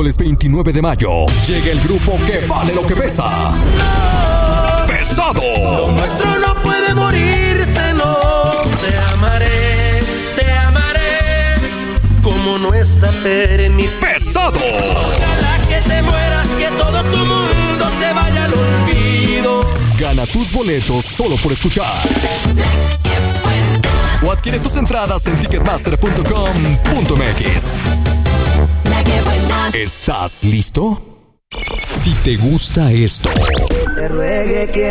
miércoles 29 de mayo llega el grupo que vale lo que pesa. ¡Pesado! Lo nuestro no puede morirse, no. Te amaré como no está permitido. ¡Pesado! Ojalá que te mueras, que todo tu mundo se vaya al olvido. Gana tus boletos solo por escuchar. O adquiere tus entradas en ticketmaster.com.mx. ¿Estás listo? Si te gusta esto, Te ruegue que